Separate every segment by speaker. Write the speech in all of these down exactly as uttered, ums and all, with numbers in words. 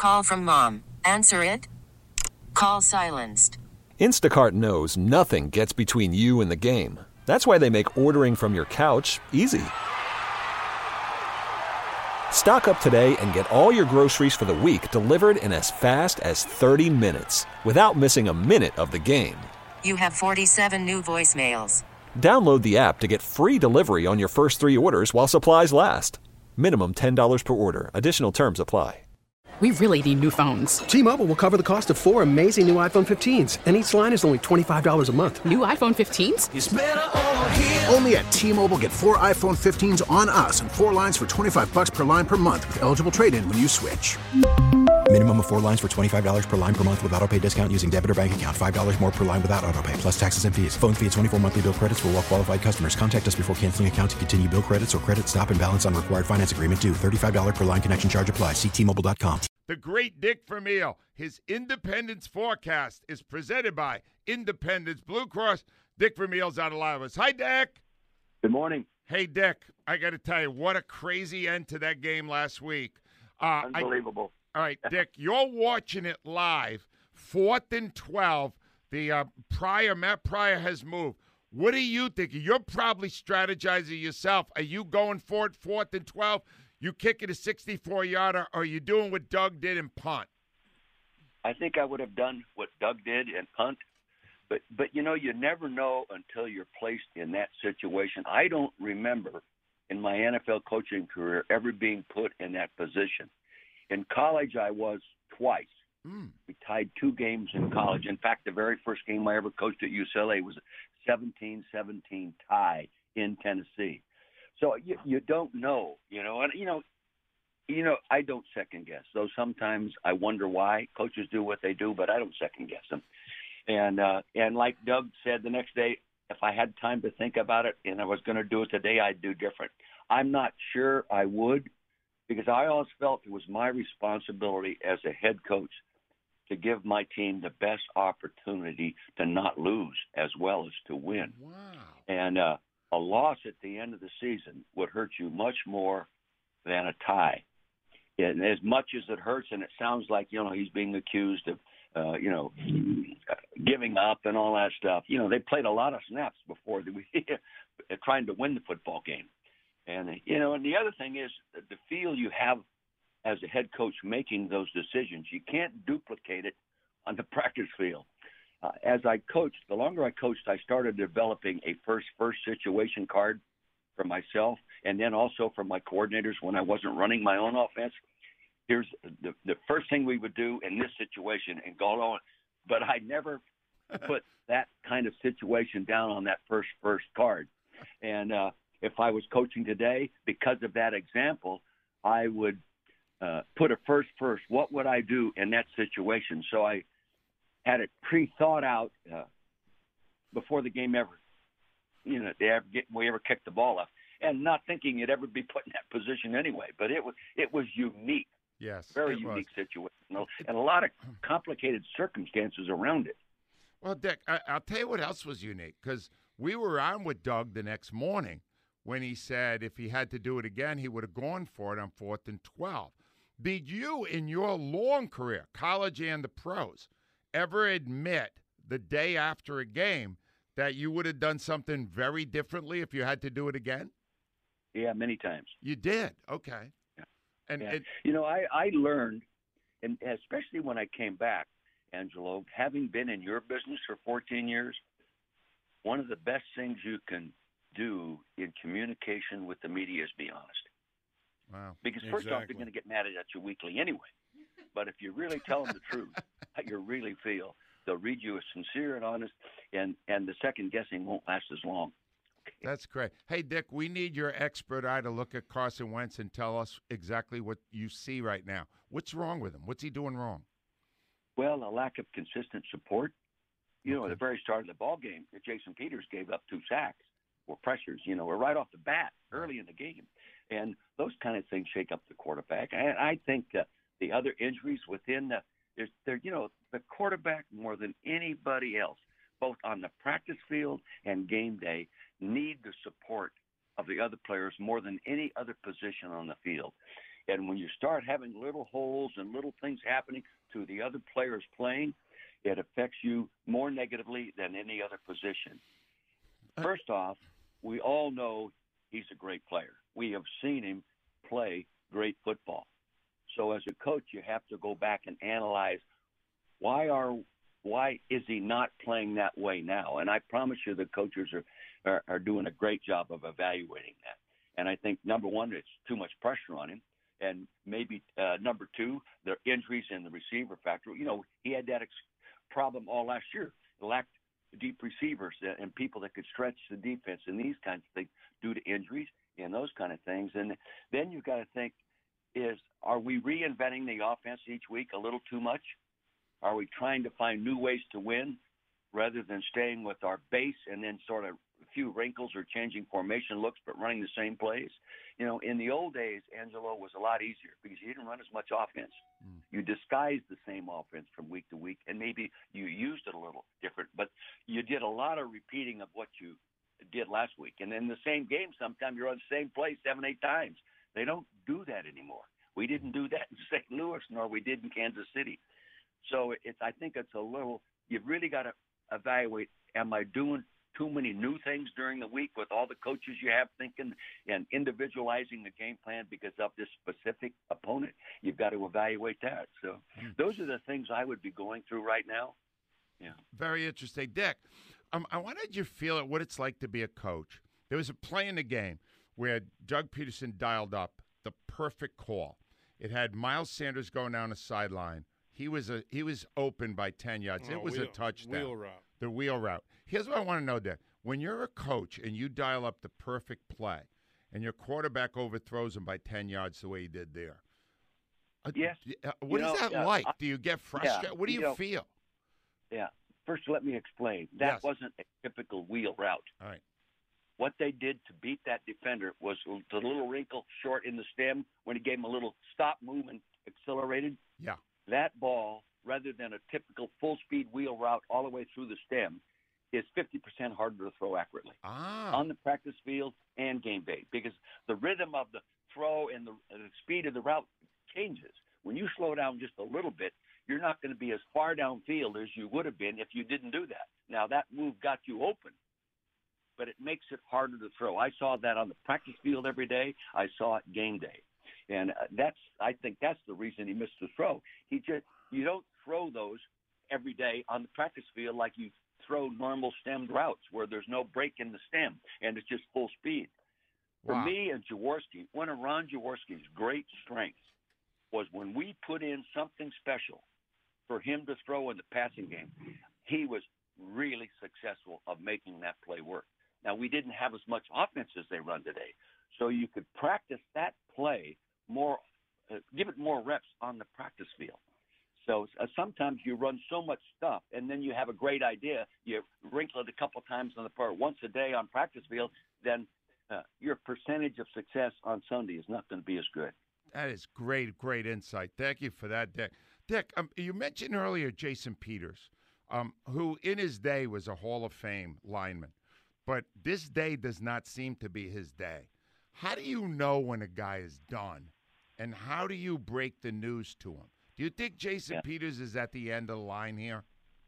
Speaker 1: Call from mom. Answer it. Call silenced.
Speaker 2: Instacart knows nothing gets between you and the game. That's why they make ordering from your couch easy. Stock up today and get all your groceries for the week delivered in as fast as thirty minutes without missing a minute of the game.
Speaker 1: You have forty-seven new voicemails.
Speaker 2: Download the app to get free delivery on your first three orders while supplies last. Minimum ten dollars per order. Additional terms apply.
Speaker 3: We really need new phones.
Speaker 4: T-Mobile will cover the cost of four amazing new iPhone fifteens, and each line is only twenty-five dollars a month.
Speaker 3: New iPhone fifteens?
Speaker 5: It's better over here.
Speaker 6: Only at T-Mobile, get four iPhone fifteens on us and four lines for twenty-five bucks per line per month with eligible trade-in when you switch.
Speaker 7: Minimum of four lines for twenty-five dollars per line per month with autopay discount using debit or bank account. five dollars more per line without autopay, plus taxes and fees. Phone fee at twenty-four monthly bill credits for well-qualified customers. Contact us before canceling account to continue bill credits or credit stop and balance on required finance agreement due. thirty-five dollars per line connection charge applies. See T Mobile dot com.
Speaker 8: The great Dick Vermeil. His Independence forecast is presented by Independence Blue Cross. Dick Vermeil's out of line with us. Hi, Dick.
Speaker 9: Good morning.
Speaker 8: Hey, Dick. I got to tell you, what a crazy end to that game last week. Uh,
Speaker 9: Unbelievable.
Speaker 8: I, all right, Dick, you're watching it live. Fourth and twelve. The uh, Pryor, Matt Pryor has moved. What are you thinking? You're probably strategizing yourself. Are you going for it, fourth and twelve? You kick it a sixty-four-yarder, or are you doing what Doug did and punt?
Speaker 9: I think I would have done what Doug did and punt. But, but you know, you never know until you're placed in that situation. I don't remember in my N F L coaching career ever being put in that position. In college, I was twice. Mm. We tied two games in college. In fact, the very first game I ever coached at U C L A was a seventeen seventeen tie in Tennessee. So you, you don't know, you know, and, you know, you know, I don't second guess. Though sometimes I wonder why coaches do what they do, but I don't second guess them. And, uh, and like Doug said the next day, if I had time to think about it and I was going to do it today, I'd do different. I'm not sure I would, because I always felt it was my responsibility as a head coach to give my team the best opportunity to not lose as well as to win.
Speaker 8: Wow.
Speaker 9: And, uh, a loss at the end of the season would hurt you much more than a tie. And as much as it hurts, and it sounds like, you know, he's being accused of, uh, you know, giving up and all that stuff. You know, they played a lot of snaps before we trying to win the football game. And, you know, and the other thing is the feel you have as a head coach making those decisions, you can't duplicate it on the practice field. Uh, as I coached, the longer I coached, I started developing a first-first situation card for myself and then also for my coordinators when I wasn't running my own offense. Here's the, the first thing we would do in this situation and go on. But I never put that kind of situation down on that first-first card. And uh, if I was coaching today, because of that example, I would uh, put a first-first. What would I do in that situation? So I had it pre-thought out uh, before the game ever, you know, they ever get, we ever kicked the ball up, and not thinking you'd ever be put in that position anyway. But it was it was unique,
Speaker 8: yes,
Speaker 9: very unique was. situation, and a lot of complicated circumstances around it.
Speaker 8: Well, Dick, I, I'll tell you what else was unique, because we were on with Doug the next morning when he said if he had to do it again, he would have gone for it on fourth and twelve. Did you, in your long career, college and the pros, ever admit the day after a game that you would have done something very differently if you had to do it again?
Speaker 9: Yeah, many times.
Speaker 8: You did? Okay.
Speaker 9: Yeah.
Speaker 8: And
Speaker 9: yeah.
Speaker 8: It,
Speaker 9: you know, I, I learned, and especially when I came back, Angelo, having been in your business for fourteen years, one of the best things you can do in communication with the media is be honest.
Speaker 8: Wow.
Speaker 9: Because first
Speaker 8: exactly.
Speaker 9: off, they're going to get mad at you weekly anyway. But if you really tell them the truth, how you really feel, they'll read you as sincere and honest, and, and the second guessing won't last as long. Okay.
Speaker 8: That's great. Hey, Dick, we need your expert eye to look at Carson Wentz and tell us exactly what you see right now. What's wrong with him? What's he doing wrong?
Speaker 9: Well, a lack of consistent support. You
Speaker 8: okay.
Speaker 9: know, at the very start of the ball game, Jason Peters gave up two sacks or pressures, you know, or right off the bat early in the game. And those kind of things shake up the quarterback. And I think uh, the other injuries within the, there's, there, you know, the quarterback more than anybody else, both on the practice field and game day, need the support of the other players more than any other position on the field. And when you start having little holes and little things happening to the other players playing, it affects you more negatively than any other position. First off, we all know he's a great player. We have seen him play great football. So as a coach, you have to go back and analyze why are why is he not playing that way now? And I promise you the coaches are, are, are doing a great job of evaluating that. And I think, number one, it's too much pressure on him. And maybe uh, number two, the injuries and the receiver factor. You know, he had that ex- problem all last year. He lacked deep receivers and people that could stretch the defense and these kinds of things due to injuries and those kind of things. And then you've got to think, is are we reinventing the offense each week a little too much? Are we trying to find new ways to win rather than staying with our base and then sort of a few wrinkles or changing formation looks but running the same plays? You know, in the old days, Angelo, was a lot easier because you didn't run as much offense. Mm. You disguised the same offense from week to week, and maybe you used it a little different, but you did a lot of repeating of what you did last week. And in the same game, sometimes you're on the same play seven, eight times. They don't do that anymore. We didn't do that in Saint Louis, nor we did in Kansas City. So it's, I think it's a little, you've really got to evaluate, am I doing too many new things during the week with all the coaches you have thinking and individualizing the game plan because of this specific opponent? You've got to evaluate that. So those are the things I would be going through right now. Yeah.
Speaker 8: Very interesting. Dick, um, I wanted you to feel it, what it's like to be a coach. There was a play in the game where Doug Peterson dialed up the perfect call. It had Miles Sanders going down the sideline. He was a he was open by ten yards.
Speaker 5: Oh,
Speaker 8: it was
Speaker 5: wheel,
Speaker 8: a touchdown.
Speaker 5: Wheel route.
Speaker 8: The wheel route. Here's what I want to know, Dick. When you're a coach and you dial up the perfect play and your quarterback overthrows him by ten yards the way he did there,
Speaker 9: yes.
Speaker 8: Uh, what
Speaker 9: you
Speaker 8: is
Speaker 9: know,
Speaker 8: that
Speaker 9: uh,
Speaker 8: like?
Speaker 9: I,
Speaker 8: Do you get frustrated?
Speaker 9: yeah,
Speaker 8: what do you,
Speaker 9: you know,
Speaker 8: feel?
Speaker 9: Yeah. First, let me explain. That
Speaker 8: Yes.
Speaker 9: wasn't a typical wheel route.
Speaker 8: All right.
Speaker 9: What they did to beat that defender was the little wrinkle short in the stem when he gave him a little stop move and accelerated.
Speaker 8: Yeah.
Speaker 9: That ball, rather than a typical full-speed wheel route all the way through the stem, is fifty percent harder to throw accurately
Speaker 8: Ah.
Speaker 9: on the practice field and game day because the rhythm of the throw and the, and the speed of the route changes. When you slow down just a little bit, you're not going to be as far downfield as you would have been if you didn't do that. Now, that move got you open, but it makes it harder to throw. I saw that on the practice field every day. I saw it game day. And uh, that's, I think that's the reason he missed the throw. He just, you don't throw those every day on the practice field like you throw normal stemmed routes where there's no break in the stem and it's just full speed. For
Speaker 8: Wow.
Speaker 9: me and Jaworski, one of Ron Jaworski's great strengths was when we put in something special for him to throw in the passing game, he was really successful of making that play work. Now, we didn't have as much offense as they run today, so you could practice that play more, uh, give it more reps on the practice field. So uh, sometimes you run so much stuff, and then you have a great idea. You wrinkle it a couple times on the part once a day on practice field, then uh, your percentage of success on Sunday is not going to be as good.
Speaker 8: That is great, great insight. Thank you for that, Dick. Dick, um, you mentioned earlier Jason Peters, um, who in his day was a Hall of Fame lineman, but this day does not seem to be his day. How do you know when a guy is done, and how do you break the news to him? Do you think Jason
Speaker 9: Yeah.
Speaker 8: Peters is at the end of the line here?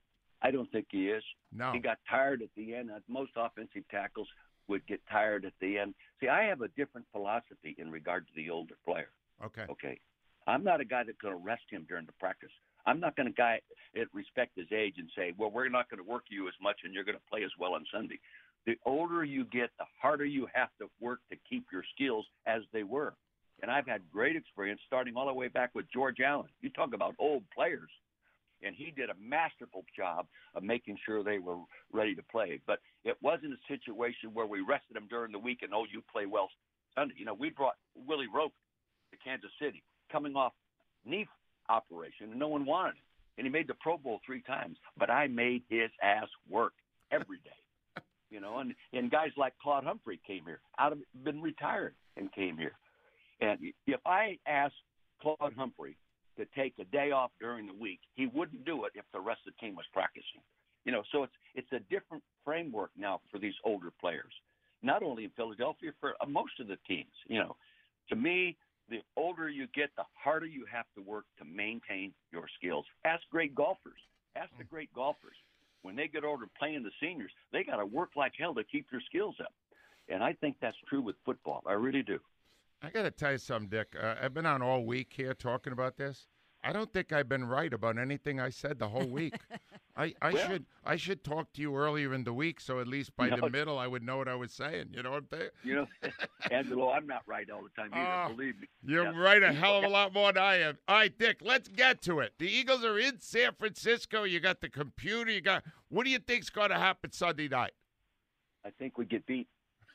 Speaker 9: I don't think he is.
Speaker 8: No.
Speaker 9: He got tired at the end. Most offensive tackles would get tired at the end. See, I have a different philosophy in regard to the older player.
Speaker 8: Okay.
Speaker 9: Okay. I'm not a guy that's going to rest him during the practice. I'm not going to guy respect his age and say, well, we're not going to work you as much and you're going to play as well on Sunday. The older you get, the harder you have to work to keep your skills as they were. And I've had great experience starting all the way back with George Allen. You talk about old players. And he did a masterful job of making sure they were ready to play. But it wasn't a situation where we rested them during the week and, oh, you play well Sunday. You know, we brought Willie Rope to Kansas City coming off knee operation, and no one wanted him. And he made the Pro Bowl three times. But I made his ass work every day. You know, and, and guys like Claude Humphrey came here, out of been retired and came here. And if I asked Claude Humphrey to take a day off during the week, he wouldn't do it if the rest of the team was practicing. You know, so it's it's a different framework now for these older players, not only in Philadelphia, for uh, most of the teams. You know, to me, the older you get, the harder you have to work to maintain your skills. Ask great golfers. Ask the great golfers. When they get older playing the seniors, they got to work like hell to keep their skills up. And I think that's true with football. I really do.
Speaker 8: I got to tell you something, Dick. Uh, I've been on all week here talking about this. I don't think I've been right about anything I said the whole week. I, I well, should I should talk to you earlier in the week, so at least by you know, the middle I would know what I was saying. You know what I'm saying?
Speaker 9: You know, Angelo, I'm not right all the time either, uh, believe me.
Speaker 8: You're
Speaker 9: yeah.
Speaker 8: right a hell of a lot more than I am. All right, Dick, let's get to it. The Eagles are in San Francisco. You got the computer. You got. What do you think's going to happen Sunday night?
Speaker 9: I think we get beat.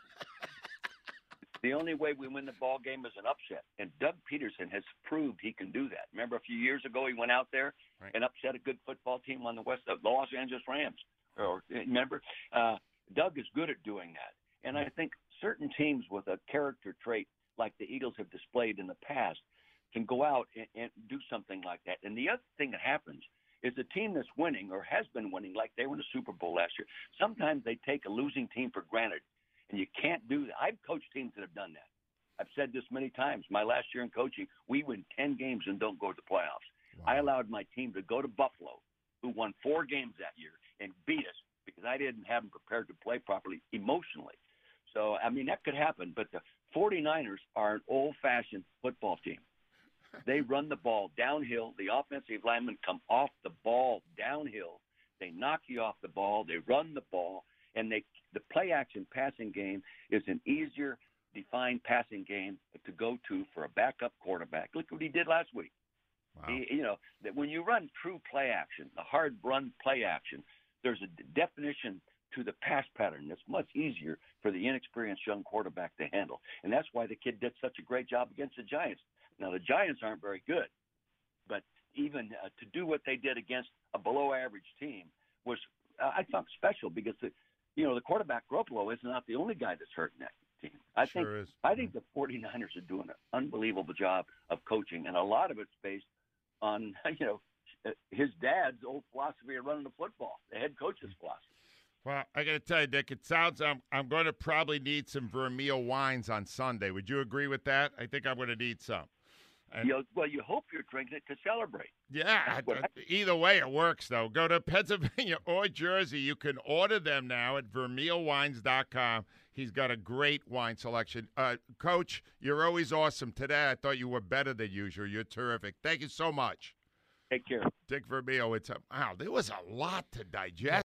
Speaker 9: The only way we win the ball game is an upset, and Doug Peterson has proved he can do that. Remember, a few years ago, he went out there right. and upset a good football team on the West, the Los Angeles Rams. Or remember, uh, Doug is good at doing that, and I think certain teams with a character trait like the Eagles have displayed in the past can go out and, and do something like that. And the other thing that happens is a team that's winning or has been winning, like they were in the Super Bowl last year. Sometimes they take a losing team for granted. And you can't do that. I've coached teams that have done that. I've said this many times. My last year in coaching, we win ten games and don't go to the playoffs. Wow. I allowed my team to go to Buffalo, who won four games that year, and beat us because I didn't have them prepared to play properly emotionally. So, I mean, that could happen. But the 49ers are an old-fashioned football team. They run the ball downhill. The offensive linemen come off the ball downhill. They knock you off the ball. They run the ball. And they, the play-action passing game is an easier defined passing game to go to for a backup quarterback. Look what he did last week.
Speaker 8: Wow.
Speaker 9: He, you know, that when you run true play-action, the hard run play-action, there's a definition to the pass pattern that's much easier for the inexperienced young quarterback to handle. And that's why the kid did such a great job against the Giants. Now, the Giants aren't very good, but even uh, to do what they did against a below-average team was, uh, I thought, special because the You know, the quarterback, Garoppolo, is not the only guy that's hurting that team. I
Speaker 8: sure
Speaker 9: think
Speaker 8: is.
Speaker 9: I think the 49ers are doing an unbelievable job of coaching, and a lot of it's based on, you know, his dad's old philosophy of running the football, the head coach's philosophy.
Speaker 8: Well, I got to tell you, Dick, it sounds I'm I'm going to probably need some Vermeil wines on Sunday. Would you agree with that? I think I'm going to need some. And,
Speaker 9: you know, well, you hope you're drinking it to celebrate.
Speaker 8: Yeah. I, either way, it works, though. Go to Pennsylvania or Jersey. You can order them now at vermeil wines dot com. He's got a great wine selection. Uh, Coach, you're always awesome. Today, I thought you were better than usual. You're terrific. Thank you so much.
Speaker 9: Take care.
Speaker 8: Dick Vermeil. It's a, wow, there was a lot to digest.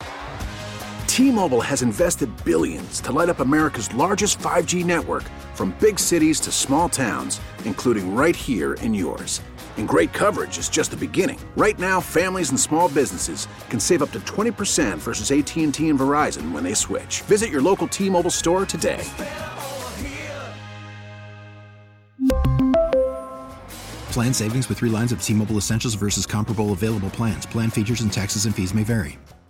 Speaker 6: T-Mobile has invested billions to light up America's largest five G network, from big cities to small towns, including right here in yours. And great coverage is just the beginning. Right now, families and small businesses can save up to twenty percent versus A T and T and Verizon when they switch. Visit your local T-Mobile store today.
Speaker 7: Plan savings with three lines of T-Mobile Essentials versus comparable available plans. Plan features and taxes and fees may vary.